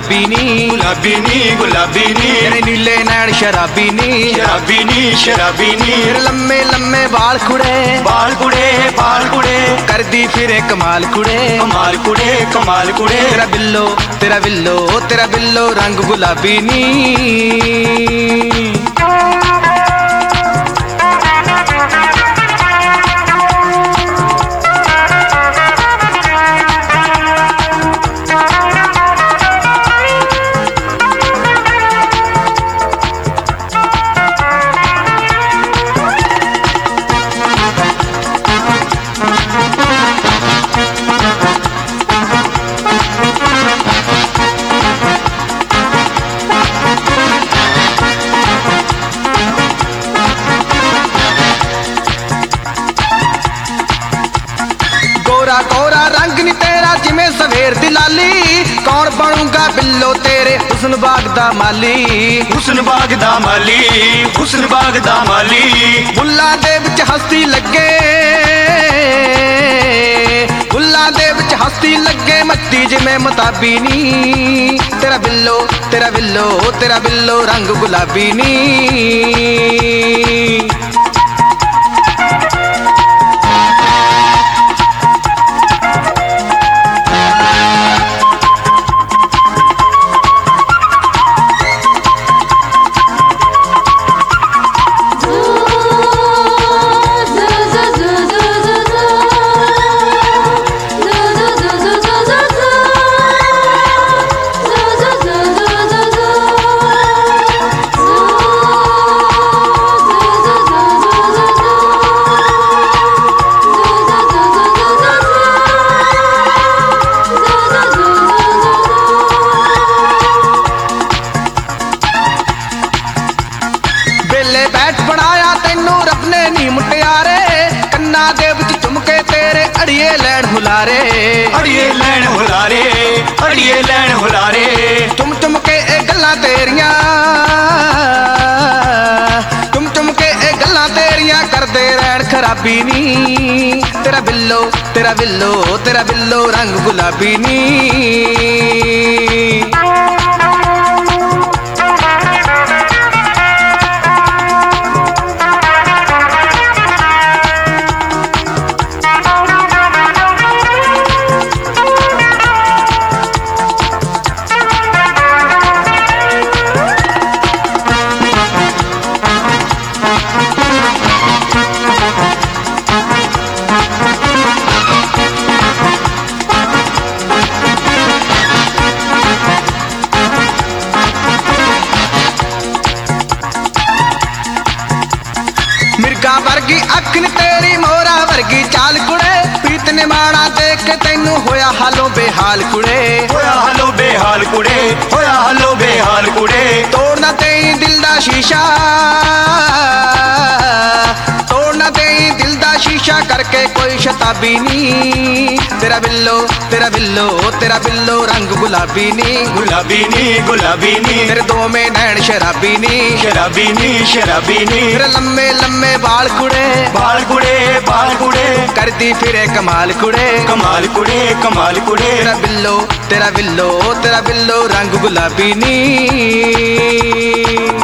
गुलाबी नी तेरे नीले नैन शराबी नी शराबी नी तेरे लम्मे लम्मे बाल कुड़े कर दी फिरे कमाल कुड़े तेरा बिल्लो रंग गुलाबी नी गोरा रंग नी तेरा जिमें सवेर दी लाली कौन बनूंगा बिल्लो तेरे हुस्न बाग दा माली बुल्ला दे विच हस्ती लगे मत्ती जिमें मताबी नी तेरा बिल्लो रंग गुलाबी नी बैठ बनाया तेनू रब ने नी मुटियारे कन्ना दे विच झुमके तेरे अड़िए लैन हुलारे चुम के ए गल्लां तेरियां करदे रहन खराबी नी तेरा बिल्लो रंग गुलाबी नी मिर्गा वर्गी अख न तेरी मोरा वर्गी चाल कुड़े प्रीत ने माड़ा देख के तेनू होया हालो बेहाल कुड़े तोड़ना तेई दिल दा शीशा करके कोई शताबी नी तेरा बिल्लो रंग गुलाबी नी तेरे दो में नैन शराबी नी तेरे लम्मे लम्मे बाल कुड़े कर दी फिरे कमाल कुड़े तेरा बिल्लो रंग गुलाबी नी